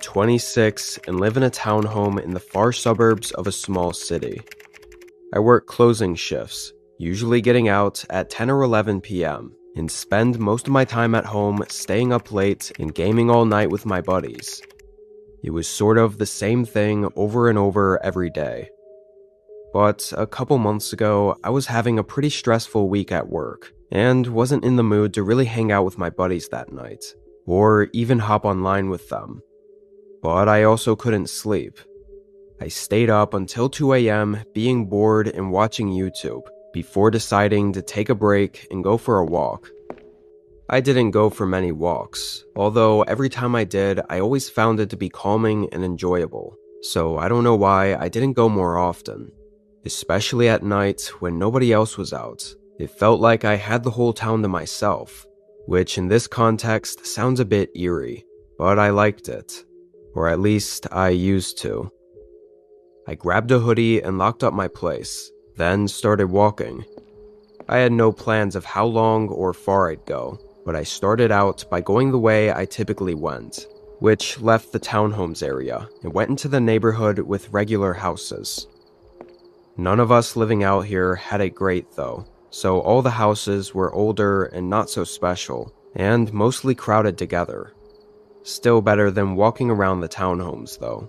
26 and live in a townhome in the far suburbs of a small city. I work closing shifts, usually getting out at 10 or 11 p.m., and spend most of my time at home staying up late and gaming all night with my buddies. It was sort of the same thing over and over every day. But a couple months ago, I was having a pretty stressful week at work, and wasn't in the mood to really hang out with my buddies that night, or even hop online with them. But I also couldn't sleep. I stayed up until 2 a.m. being bored and watching YouTube, before deciding to take a break and go for a walk. I didn't go for many walks, although every time I did, I always found it to be calming and enjoyable, so I don't know why I didn't go more often. Especially at night when nobody else was out. It felt like I had the whole town to myself, which in this context sounds a bit eerie, but I liked it. Or at least I used to. I grabbed a hoodie and locked up my place, then started walking. I had no plans of how long or far I'd go, but I started out by going the way I typically went, which left the townhomes area and went into the neighborhood with regular houses. None of us living out here had it great though, so all the houses were older and not so special, and mostly crowded together. Still better than walking around the townhomes though.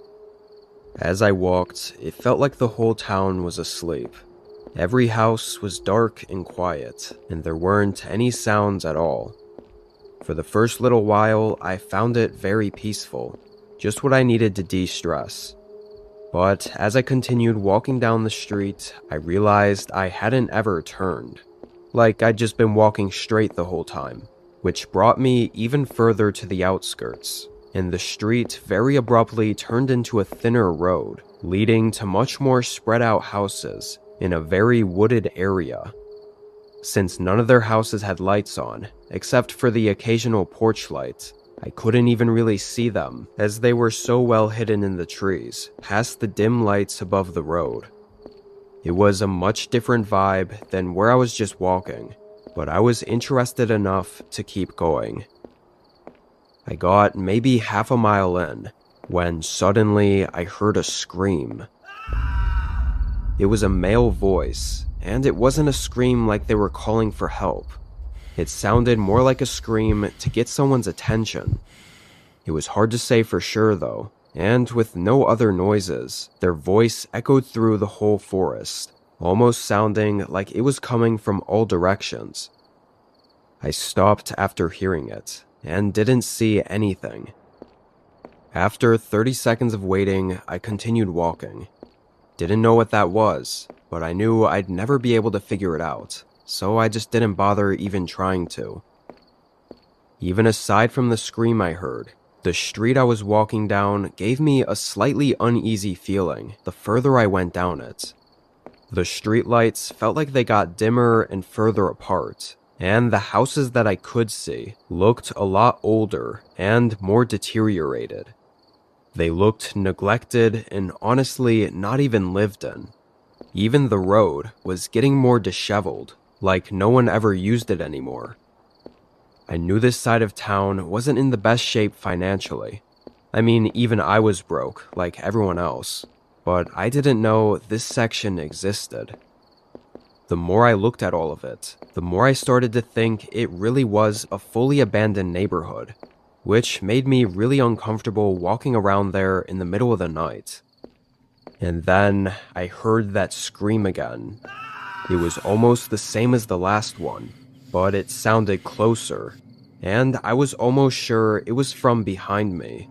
As I walked, it felt like the whole town was asleep. Every house was dark and quiet, and there weren't any sounds at all. For the first little while, I found it very peaceful, just what I needed to de-stress. But as I continued walking down the street, I realized I hadn't ever turned. Like I'd just been walking straight the whole time, which brought me even further to the outskirts, and the street very abruptly turned into a thinner road, leading to much more spread out houses in a very wooded area. Since none of their houses had lights on, except for the occasional porch light, I couldn't even really see them, as they were so well hidden in the trees, past the dim lights above the road. It was a much different vibe than where I was just walking, but I was interested enough to keep going. I got maybe half a mile in, when suddenly I heard a scream. It was a male voice, and it wasn't a scream like they were calling for help. It sounded more like a scream to get someone's attention. It was hard to say for sure though, and with no other noises, their voice echoed through the whole forest, almost sounding like it was coming from all directions. I stopped after hearing it, and didn't see anything. After 30 seconds of waiting, I continued walking. Didn't know what that was, but I knew I'd never be able to figure it out, so I just didn't bother even trying to. Even aside from the scream I heard, the street I was walking down gave me a slightly uneasy feeling the further I went down it. The streetlights felt like they got dimmer and further apart, and the houses that I could see looked a lot older and more deteriorated. They looked neglected and honestly not even lived in. Even the road was getting more disheveled, like no one ever used it anymore. I knew this side of town wasn't in the best shape financially. I mean, even I was broke, like everyone else, but I didn't know this section existed. The more I looked at all of it, the more I started to think it really was a fully abandoned neighborhood, which made me really uncomfortable walking around there in the middle of the night. And then I heard that scream again. It was almost the same as the last one, but it sounded closer, and I was almost sure it was from behind me.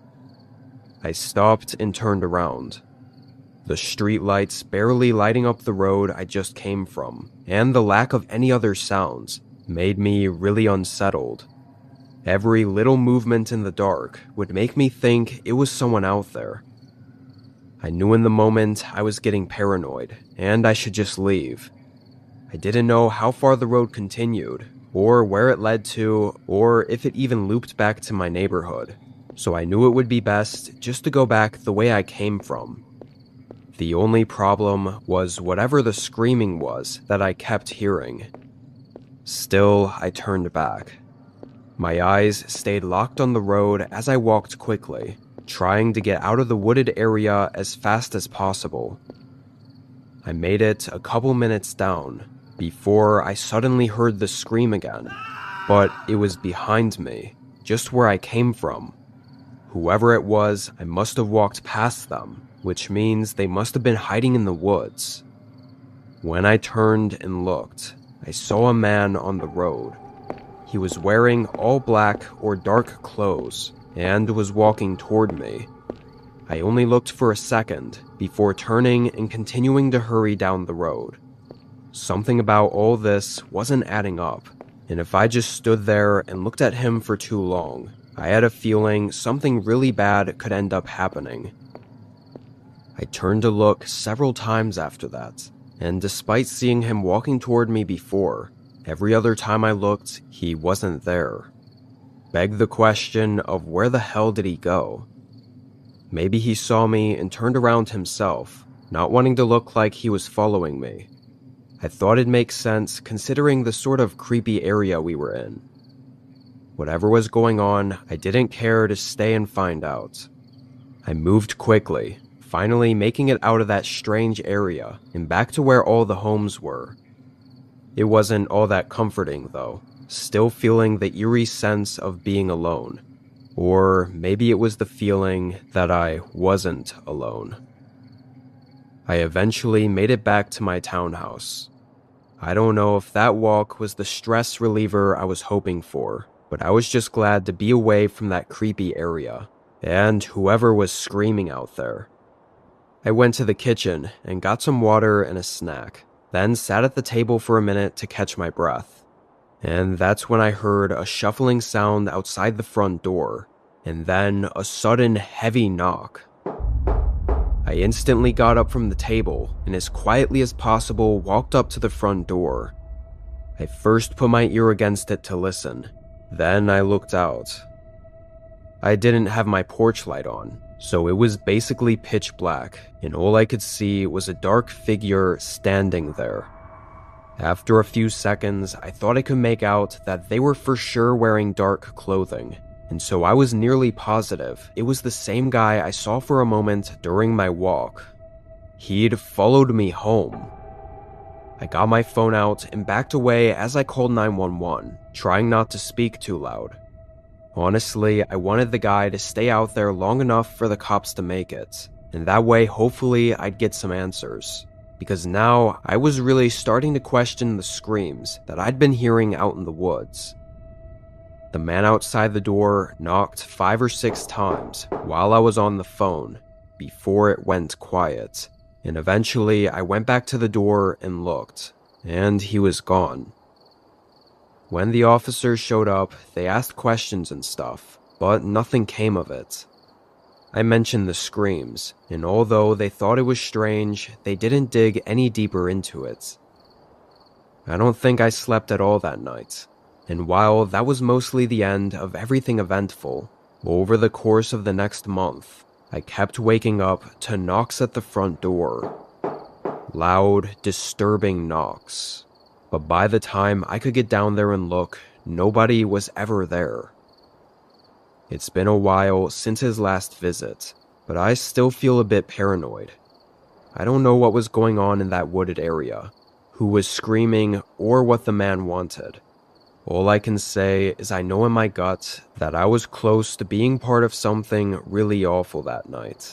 I stopped and turned around. The streetlights barely lighting up the road I just came from, and the lack of any other sounds, made me really unsettled. Every little movement in the dark would make me think it was someone out there. I knew in the moment I was getting paranoid, and I should just leave. I didn't know how far the road continued, or where it led to, or if it even looped back to my neighborhood, so I knew it would be best just to go back the way I came from. The only problem was whatever the screaming was that I kept hearing. Still, I turned back. My eyes stayed locked on the road as I walked quickly, trying to get out of the wooded area as fast as possible. I made it a couple minutes down before I suddenly heard the scream again, but it was behind me, just where I came from. Whoever it was, I must have walked past them, which means they must have been hiding in the woods. When I turned and looked, I saw a man on the road. He was wearing all black or dark clothes and was walking toward me. I only looked for a second before turning and continuing to hurry down the road. Something about all this wasn't adding up, and if I just stood there and looked at him for too long, I had a feeling something really bad could end up happening. I turned to look several times after that, and despite seeing him walking toward me before, every other time I looked, he wasn't there. Begged the question of where the hell did he go? Maybe he saw me and turned around himself, not wanting to look like he was following me. I thought it'd make sense considering the sort of creepy area we were in. Whatever was going on, I didn't care to stay and find out. I moved quickly, finally making it out of that strange area and back to where all the homes were. It wasn't all that comforting though, still feeling the eerie sense of being alone. Or maybe it was the feeling that I wasn't alone. I eventually made it back to my townhouse. I don't know if that walk was the stress reliever I was hoping for, but I was just glad to be away from that creepy area, and whoever was screaming out there. I went to the kitchen and got some water and a snack, then sat at the table for a minute to catch my breath. And that's when I heard a shuffling sound outside the front door, and then a sudden heavy knock. I instantly got up from the table and as quietly as possible walked up to the front door. I first put my ear against it to listen, then I looked out. I didn't have my porch light on, so it was basically pitch black, and all I could see was a dark figure standing there. After a few seconds, I thought I could make out that they were for sure wearing dark clothing, and so I was nearly positive it was the same guy I saw for a moment during my walk. He'd followed me home. I got my phone out and backed away as I called 911, trying not to speak too loud. Honestly, I wanted the guy to stay out there long enough for the cops to make it, and that way hopefully I'd get some answers. Because now I was really starting to question the screams that I'd been hearing out in the woods. The man outside the door knocked 5 or 6 times while I was on the phone before it went quiet, and eventually I went back to the door and looked, and he was gone. When the officers showed up, they asked questions and stuff, but nothing came of it. I mentioned the screams, and although they thought it was strange, they didn't dig any deeper into it. I don't think I slept at all that night, and while that was mostly the end of everything eventful, over the course of the next month, I kept waking up to knocks at the front door. Loud, disturbing knocks. But by the time I could get down there and look, nobody was ever there. It's been a while since his last visit, but I still feel a bit paranoid. I don't know what was going on in that wooded area, who was screaming, or what the man wanted. All I can say is I know in my gut that I was close to being part of something really awful that night.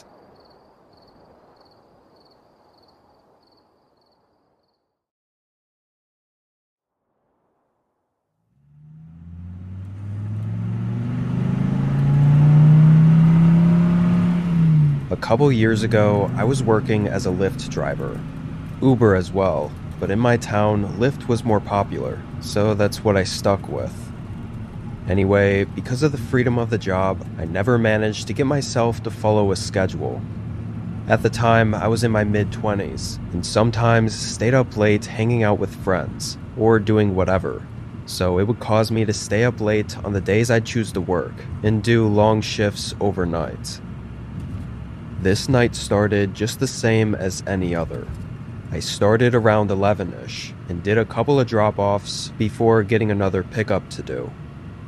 A couple years ago, I was working as a Lyft driver. Uber as well, but in my town, Lyft was more popular, so that's what I stuck with. Anyway, because of the freedom of the job, I never managed to get myself to follow a schedule. At the time, I was in my mid-20s, and sometimes stayed up late hanging out with friends, or doing whatever, so it would cause me to stay up late on the days I'd choose to work, and do long shifts overnight. This night started just the same as any other. I started around 11-ish and did a couple of drop-offs before getting another pickup to do.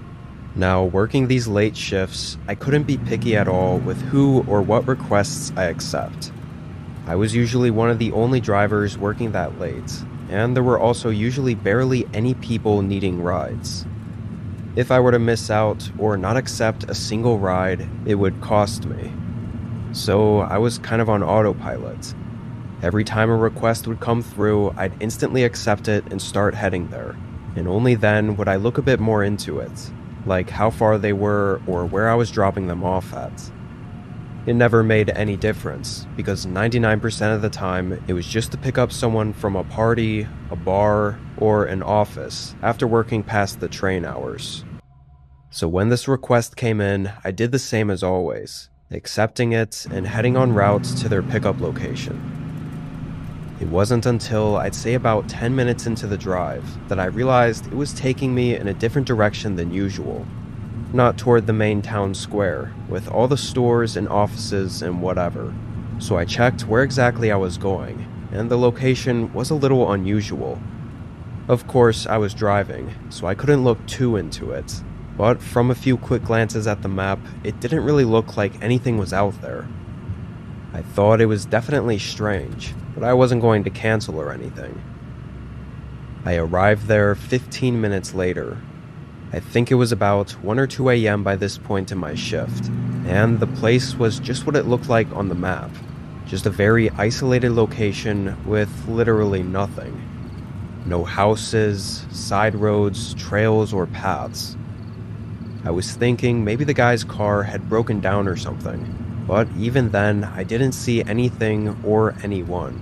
Now, working these late shifts, I couldn't be picky at all with who or what requests I accept. I was usually one of the only drivers working that late, and there were also usually barely any people needing rides. If I were to miss out or not accept a single ride, it would cost me. So I was kind of on autopilot. Every time a request would come through, I'd instantly accept it and start heading there, and only then would I look a bit more into it, like how far they were or where I was dropping them off at. It never made any difference, because 99% of the time, it was just to pick up someone from a party, a bar, or an office after working past the train hours. So when this request came in, I did the same as always, accepting it and heading en route to their pickup location. It wasn't until I'd say about 10 minutes into the drive that I realized it was taking me in a different direction than usual. Not toward the main town square, with all the stores and offices and whatever. So I checked where exactly I was going, and the location was a little unusual. Of course, I was driving, so I couldn't look too into it, but from a few quick glances at the map, it didn't really look like anything was out there. I thought it was definitely strange, but I wasn't going to cancel or anything. I arrived there 15 minutes later. I think it was about 1 or 2 a.m. by this point in my shift, and the place was just what it looked like on the map. Just a very isolated location with literally nothing. No houses, side roads, trails, or paths. I was thinking maybe the guy's car had broken down or something, but even then, I didn't see anything or anyone.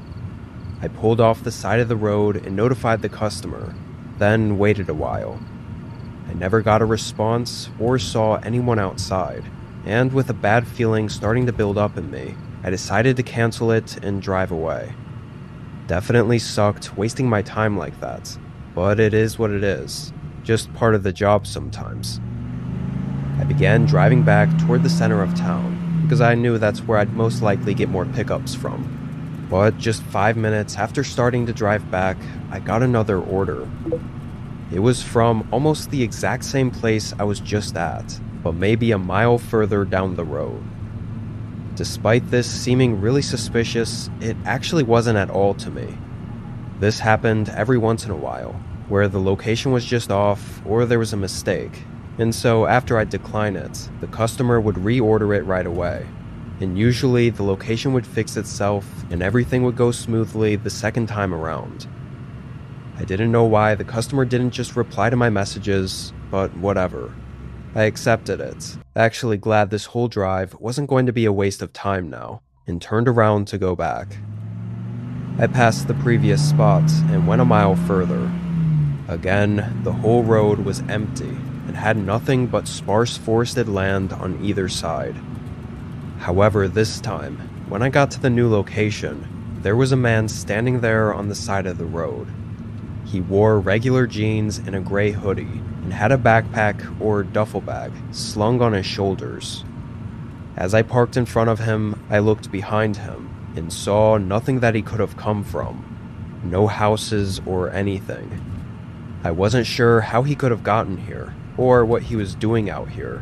I pulled off the side of the road and notified the customer, then waited a while. I never got a response or saw anyone outside, and with a bad feeling starting to build up in me, I decided to cancel it and drive away. Definitely sucked wasting my time like that, but it is what it is, just part of the job sometimes. I began driving back toward the center of town, because I knew that's where I'd most likely get more pickups from. But just 5 minutes after starting to drive back, I got another order. It was from almost the exact same place I was just at, but maybe a mile further down the road. Despite this seeming really suspicious, it actually wasn't at all to me. This happened every once in a while, where the location was just off or there was a mistake, and so after I'd decline it, the customer would reorder it right away. And usually the location would fix itself and everything would go smoothly the second time around. I didn't know why the customer didn't just reply to my messages, but whatever. I accepted it, actually glad this whole drive wasn't going to be a waste of time now, and turned around to go back. I passed the previous spot and went a mile further. Again, the whole road was empty and had nothing but sparse forested land on either side. However, this time, when I got to the new location, there was a man standing there on the side of the road. He wore regular jeans and a gray hoodie, and had a backpack or duffel bag slung on his shoulders. As I parked in front of him, I looked behind him, and saw nothing that he could have come from. No houses or anything. I wasn't sure how he could have gotten here, or what he was doing out here.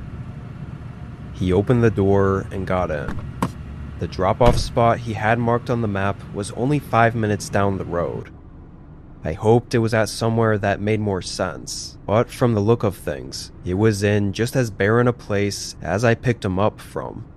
He opened the door and got in. The drop-off spot he had marked on the map was only 5 minutes down the road. I hoped it was at somewhere that made more sense, but from the look of things, it was in just as barren a place as I picked him up from.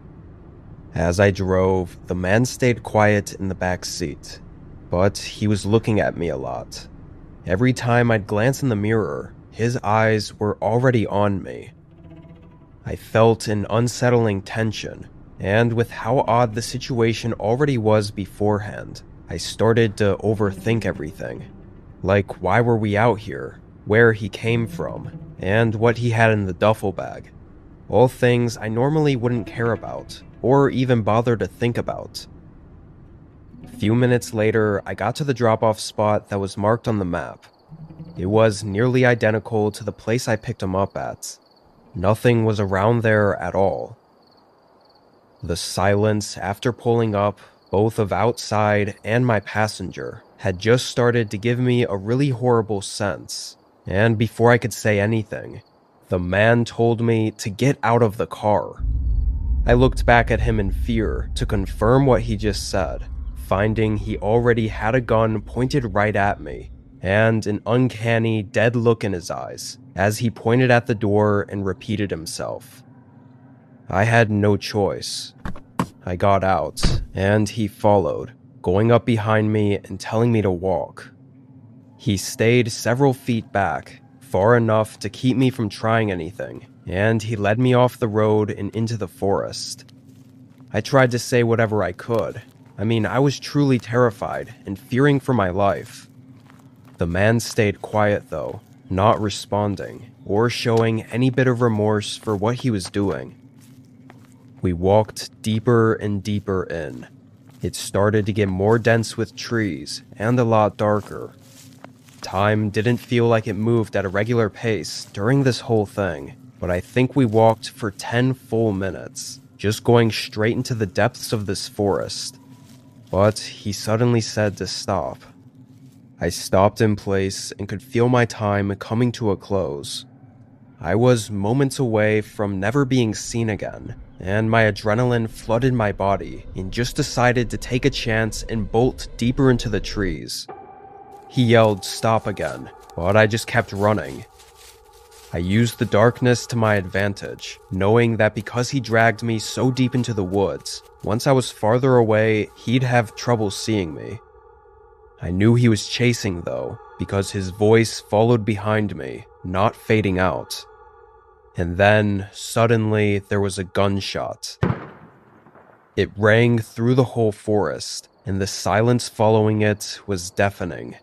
As I drove, the man stayed quiet in the back seat, but he was looking at me a lot. Every time I'd glance in the mirror, his eyes were already on me. I felt an unsettling tension, and with how odd the situation already was beforehand, I started to overthink everything. Like, why were we out here, where he came from, and what he had in the duffel bag. All things I normally wouldn't care about, or even bother to think about. A few minutes later, I got to the drop-off spot that was marked on the map. It was nearly identical to the place I picked him up at. Nothing was around there at all. The silence after pulling up, both of outside and my passenger, had just started to give me a really horrible sense, and before I could say anything, The man told me to get out of the car. I looked back at him in fear to confirm what he just said, finding he already had a gun pointed right at me, and an uncanny, dead look in his eyes as he pointed at the door and repeated himself. I had no choice. I got out, and he followed, going up behind me and telling me to walk. He stayed several feet back, far enough to keep me from trying anything, and he led me off the road and into the forest. I tried to say whatever I could. I was truly terrified and fearing for my life. The man stayed quiet though, not responding or showing any bit of remorse for what he was doing. We walked deeper and deeper in. It started to get more dense with trees and a lot darker. Time didn't feel like it moved at a regular pace during this whole thing, but I think we walked for 10 full minutes, just going straight into the depths of this forest. But he suddenly said to stop. I stopped in place and could feel my time coming to a close. I was moments away from never being seen again, and my adrenaline flooded my body and just decided to take a chance and bolt deeper into the trees. He yelled stop again, but I just kept running. I used the darkness to my advantage, knowing that because he dragged me so deep into the woods, once I was farther away, he'd have trouble seeing me. I knew he was chasing though, because his voice followed behind me, not fading out. And then, suddenly, there was a gunshot. It rang through the whole forest, and the silence following it was deafening.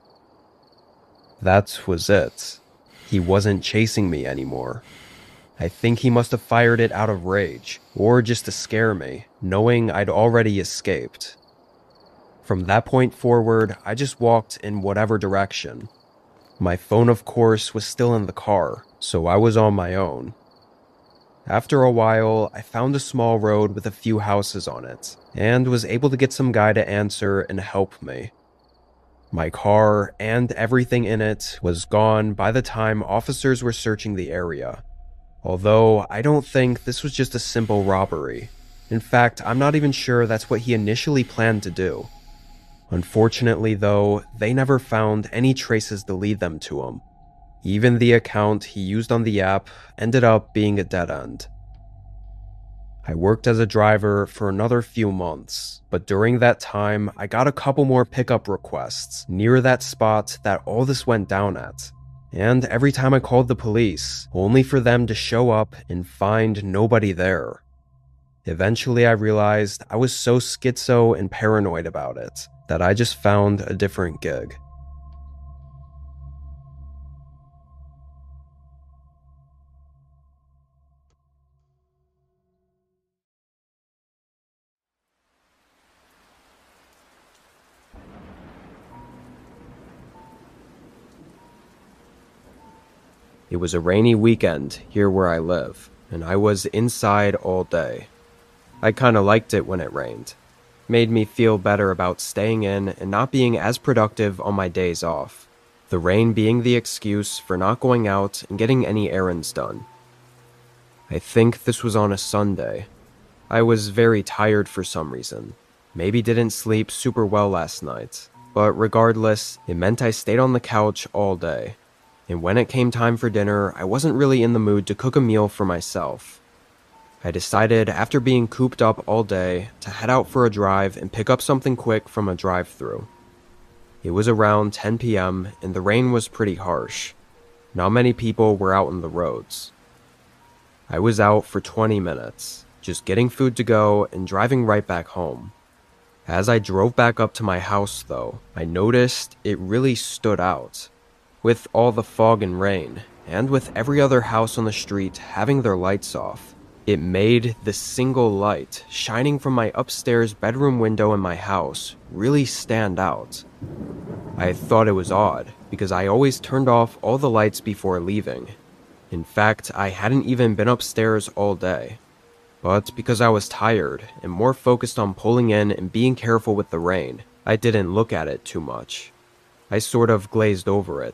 That was it. He wasn't chasing me anymore. I think he must have fired it out of rage, or just to scare me, knowing I'd already escaped. From that point forward, I just walked in whatever direction. My phone, of course, was still in the car, so I was on my own. After a while, I found a small road with a few houses on it, and was able to get some guy to answer and help me. My car and everything in it was gone by the time officers were searching the area. Although I don't think this was just a simple robbery. In fact, I'm not even sure that's what he initially planned to do. Unfortunately though, they never found any traces to lead them to him. Even the account he used on the app ended up being a dead end. I worked as a driver for another few months, but during that time, I got a couple more pickup requests near that spot that all this went down at. And every time I called the police, only for them to show up and find nobody there. Eventually I realized I was so schizo and paranoid about it that I just found a different gig. It was a rainy weekend here where I live, and I was inside all day. I kinda liked it when it rained. Made me feel better about staying in and not being as productive on my days off. The rain being the excuse for not going out and getting any errands done. I think this was on a Sunday. I was very tired for some reason. Maybe didn't sleep super well last night. But regardless, it meant I stayed on the couch all day. And when it came time for dinner, I wasn't really in the mood to cook a meal for myself. I decided, after being cooped up all day, to head out for a drive and pick up something quick from a drive-thru. It was around 10 p.m. and the rain was pretty harsh. Not many people were out on the roads. I was out for 20 minutes, just getting food to go and driving right back home. As I drove back up to my house though, I noticed it really stood out. With all the fog and rain, and with every other house on the street having their lights off, it made the single light shining from my upstairs bedroom window in my house really stand out. I thought it was odd, because I always turned off all the lights before leaving. In fact, I hadn't even been upstairs all day. But because I was tired and more focused on pulling in and being careful with the rain, I didn't look at it too much. I sort of glazed over it,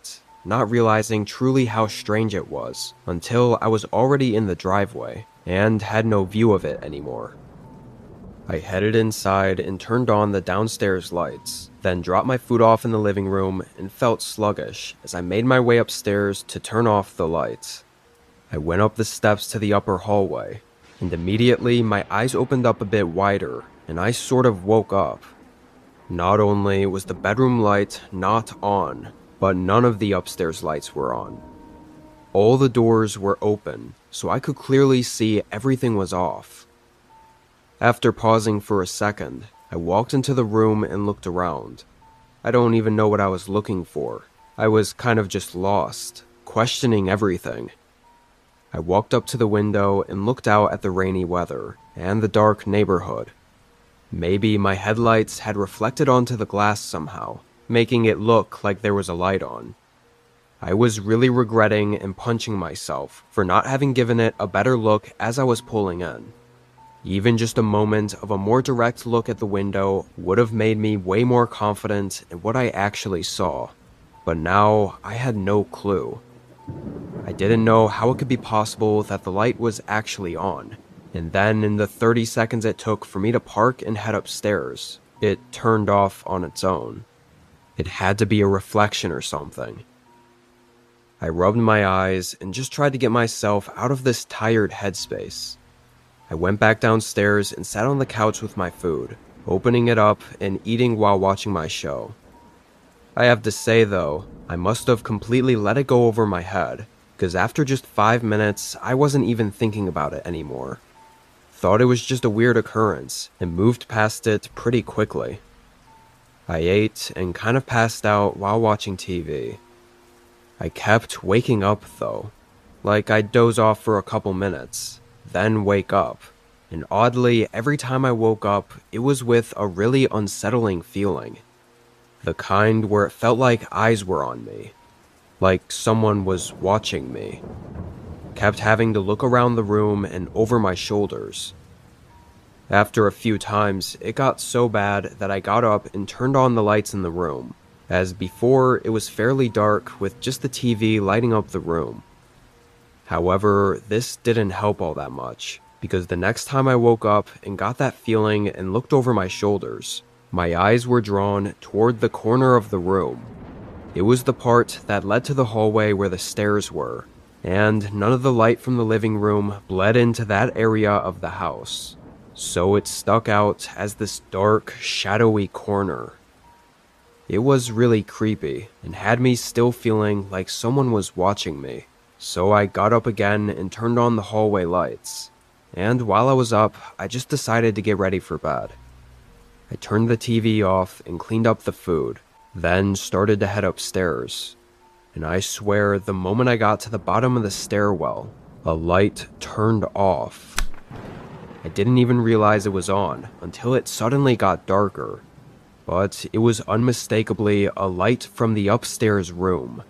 not realizing truly how strange it was until I was already in the driveway and had no view of it anymore. I headed inside and turned on the downstairs lights, then dropped my food off in the living room and felt sluggish as I made my way upstairs to turn off the lights. I went up the steps to the upper hallway, and immediately my eyes opened up a bit wider and I sort of woke up. Not only was the bedroom light not on, but none of the upstairs lights were on. All the doors were open, so I could clearly see everything was off. After pausing for a second, I walked into the room and looked around. I don't even know what I was looking for. I was kind of just lost, questioning everything. I walked up to the window and looked out at the rainy weather and the dark neighborhood. Maybe my headlights had reflected onto the glass somehow, making it look like there was a light on. I was really regretting and punching myself for not having given it a better look as I was pulling in. Even just a moment of a more direct look at the window would have made me way more confident in what I actually saw, but now I had no clue. I didn't know how it could be possible that the light was actually on, and then in the 30 seconds it took for me to park and head upstairs, it turned off on its own. It had to be a reflection or something. I rubbed my eyes and just tried to get myself out of this tired headspace. I went back downstairs and sat on the couch with my food, opening it up and eating while watching my show. I have to say though, I must have completely let it go over my head, because after just 5 minutes, I wasn't even thinking about it anymore. Thought it was just a weird occurrence, and moved past it pretty quickly. I ate and kind of passed out while watching TV. I kept waking up though, like I'd doze off for a couple minutes, then wake up, and oddly, every time I woke up, it was with a really unsettling feeling. The kind where it felt like eyes were on me, like someone was watching me. Kept having to look around the room and over my shoulders. After a few times, it got so bad that I got up and turned on the lights in the room, as before it was fairly dark with just the TV lighting up the room. However, this didn't help all that much, because the next time I woke up and got that feeling and looked over my shoulders, my eyes were drawn toward the corner of the room. It was the part that led to the hallway where the stairs were, and none of the light from the living room bled into that area of the house, so it stuck out as this dark, shadowy corner. It was really creepy, and had me still feeling like someone was watching me, so I got up again and turned on the hallway lights, and while I was up, I just decided to get ready for bed. I turned the TV off and cleaned up the food, then started to head upstairs. And I swear, the moment I got to the bottom of the stairwell, a light turned off. I didn't even realize it was on until it suddenly got darker, but it was unmistakably a light from the upstairs room.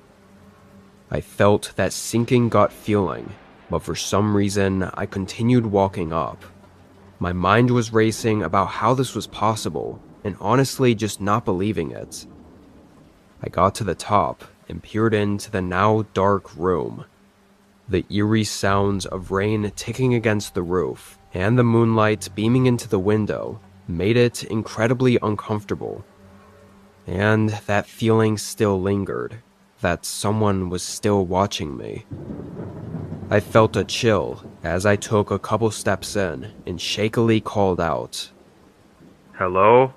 I felt that sinking gut feeling, but for some reason, I continued walking up. My mind was racing about how this was possible, and honestly just not believing it. I got to the top and peered into the now dark room. The eerie sounds of rain ticking against the roof and the moonlight beaming into the window made it incredibly uncomfortable. And that feeling still lingered, that someone was still watching me. I felt a chill as I took a couple steps in and shakily called out, "Hello?"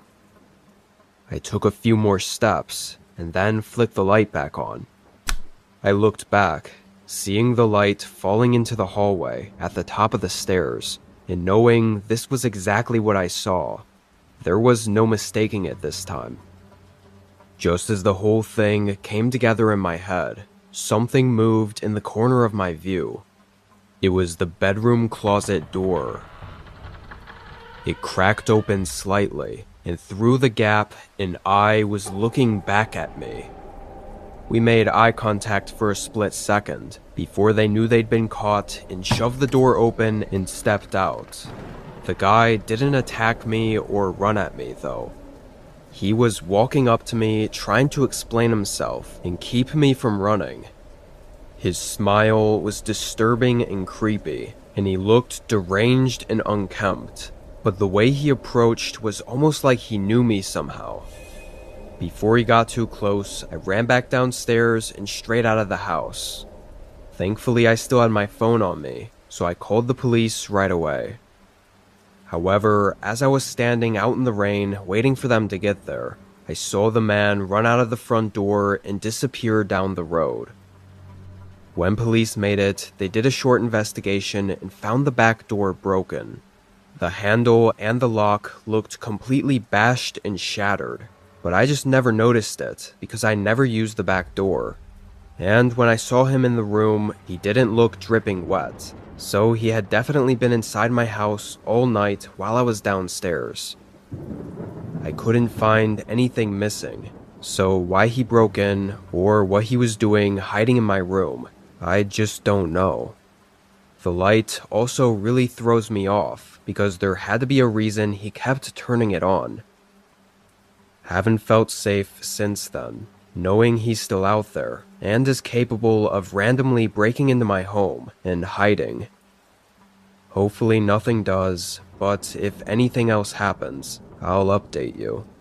I took a few more steps and then flicked the light back on. I looked back, seeing the light falling into the hallway at the top of the stairs, and knowing this was exactly what I saw. There was no mistaking it this time. Just as the whole thing came together in my head, something moved in the corner of my view. It was the bedroom closet door. It cracked open slightly, and through the gap, an eye was looking back at me. We made eye contact for a split second, before they knew they'd been caught and shoved the door open and stepped out. The guy didn't attack me or run at me, though. He was walking up to me, trying to explain himself and keep me from running. His smile was disturbing and creepy, and he looked deranged and unkempt, but the way he approached was almost like he knew me somehow. Before he got too close, I ran back downstairs and straight out of the house. Thankfully, I still had my phone on me, so I called the police right away. However, as I was standing out in the rain, waiting for them to get there, I saw the man run out of the front door and disappear down the road. When police made it, they did a short investigation and found the back door broken. The handle and the lock looked completely bashed and shattered, but I just never noticed it because I never used the back door. And when I saw him in the room, he didn't look dripping wet, so he had definitely been inside my house all night while I was downstairs. I couldn't find anything missing, so why he broke in or what he was doing hiding in my room, I just don't know. The light also really throws me off because there had to be a reason he kept turning it on. Haven't felt safe since then, knowing he's still out there and is capable of randomly breaking into my home and hiding. Hopefully nothing does, but if anything else happens, I'll update you.